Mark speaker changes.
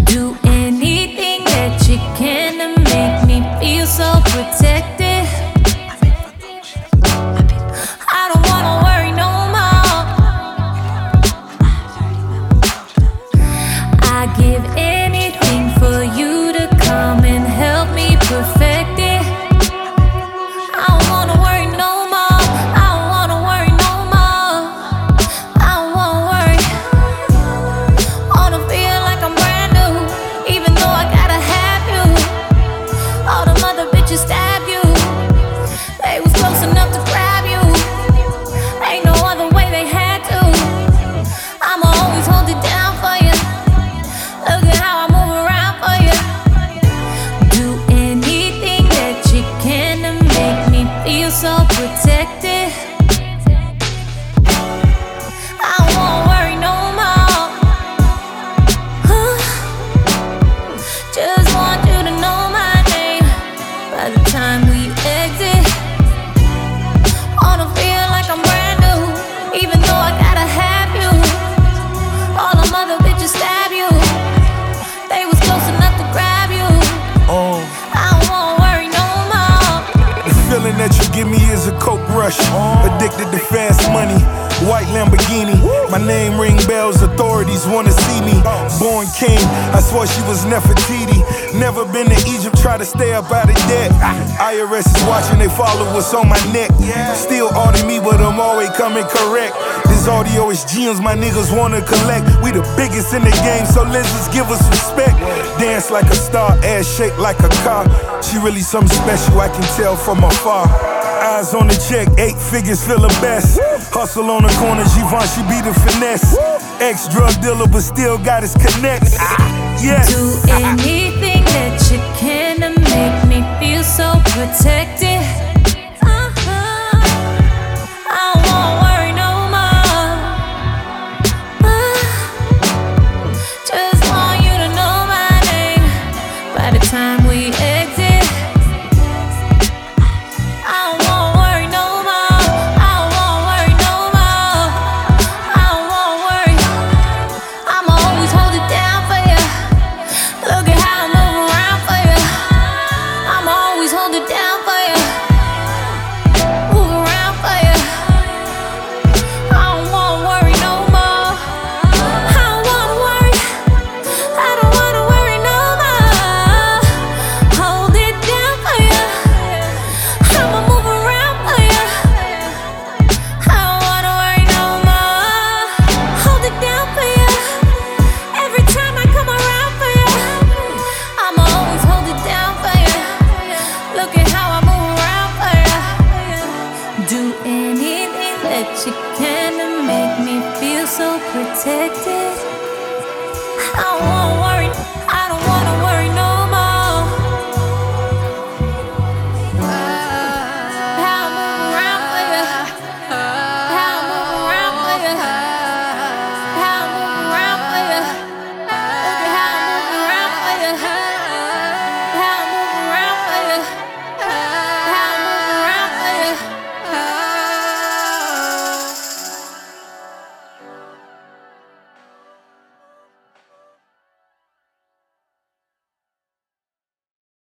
Speaker 1: Do anything that you can to make me feel so protected. I don't wanna worry no more. I give anything for you to come and help me perfect it. I don't wanna worry no more. I don't wanna worry no more. I don't wanna worry. Wanna feel like I'm brand new, even though I gotta have you. All them other bitches stab you. They was close enough to grab you. Ain't no other way they had to. I'ma always hold it down for you. Look at how I move around for you. Do anything that you can to make me feel so protected. I don't wanna worry no more. Just want you to know my name by the time we exit. Wanna feel like I'm brand new, even though I gotta have you. All them other bitches stab you. They was close enough to grab you. I don't wanna worry no more.
Speaker 2: The feeling that you give me is a coke rush. Addicted to fast money, white Lamborghini. My name ring bells, authorities wanna see me. Born king, I swore she was Nefertiti. Never been to Egypt, try to stay up out of debt. IRS is watching, they follow what's on my neck. Still audit me, but I'm always coming correct. This audio is gems my niggas wanna collect. We the biggest in the game, so let's just give us respect. Dance like a star, ass shake like a car. She really something special, I can tell from afar. Eyes on the check, 8 figures feel the best. Hustle on the corner, Givenchy be the finesse. Ex-drug dealer, but still got his connects. Yes.
Speaker 1: Do anything that you can to make me feel so protected. I don't wanna worry no more. Just want you to know my name by the time we exit. I don't wanna worry no more. I don't wanna worry no more. I don't wanna worry. I'ma always hold it down for you. Look at how I move around for you. I'ma always hold it down for you. Move around for you. I don't wanna worry no more. I don't wanna worry. I don't wanna worry no more. Hold it down for you. I'ma move around for you. I don't wanna worry no more. Hold it down for you. Every time I come around for you, I'ma always hold it down for you. Look at how I move around for you. Do anything that you can to make me feel so protected. I don't